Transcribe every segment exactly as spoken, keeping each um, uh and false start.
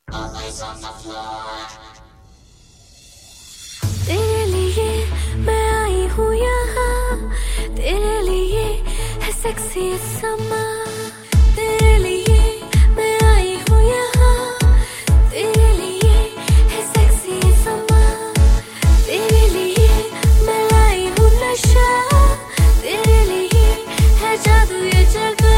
तेरे लिए मैं आई हूँ यहाँ, तेरे लिए है सेक्सी समा। तेरे लिए मैं आई हूँ यहाँ, तेरे लिए है सेक्सी समा। तेरे लिए मैं लाई हूँ नशा, तेरे लिए है जादू ये जगह।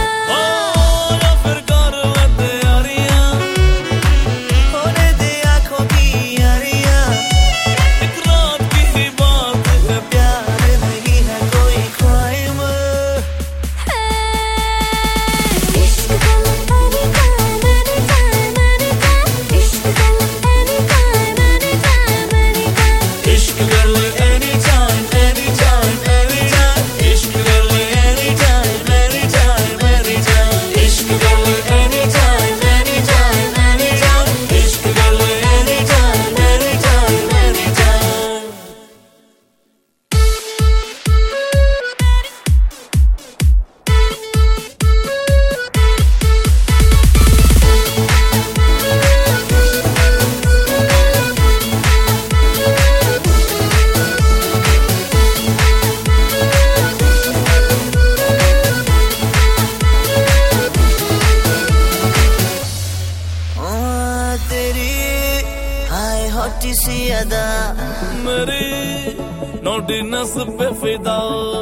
छोटी सी अदा मेरी नोटिनस पे फिदा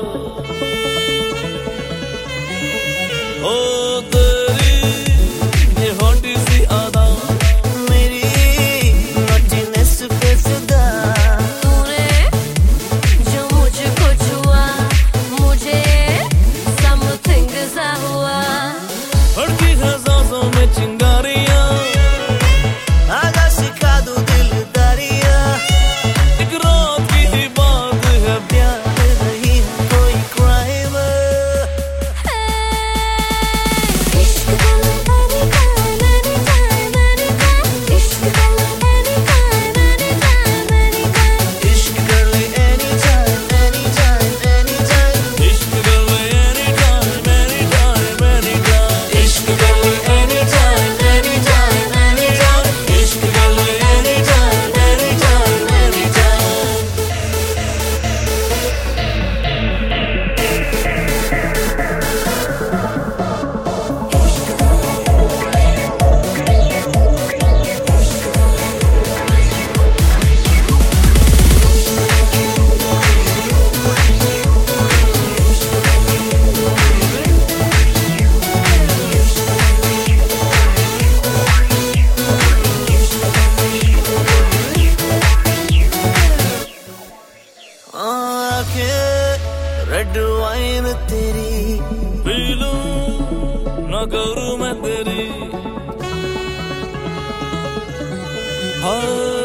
ओ तेरी ये छोटी सी अदा मेरी नोटिनस पे फिदा। तूने जो मुझको छुआ मुझे समथिंग सा हुआ। भड़की है सांसों में चिंगारियां आगा सिखा दूं दिलदारियां। एक रात की ही बात है प्यार नहीं है कोई क्राइम। इश्क करो anytime anytime anytime। इश्क करो anytime anytime anytime। इश्क कर ले anytime anytime anytime। इश्क कर ले anytime anytime anytime। इश्क कर ले anytime anytime anytime। इश्क कर ले anytime anytime anytime। आंखें रेड वाइन तेरी पी लूं ना करूं मैं तेरी हाँ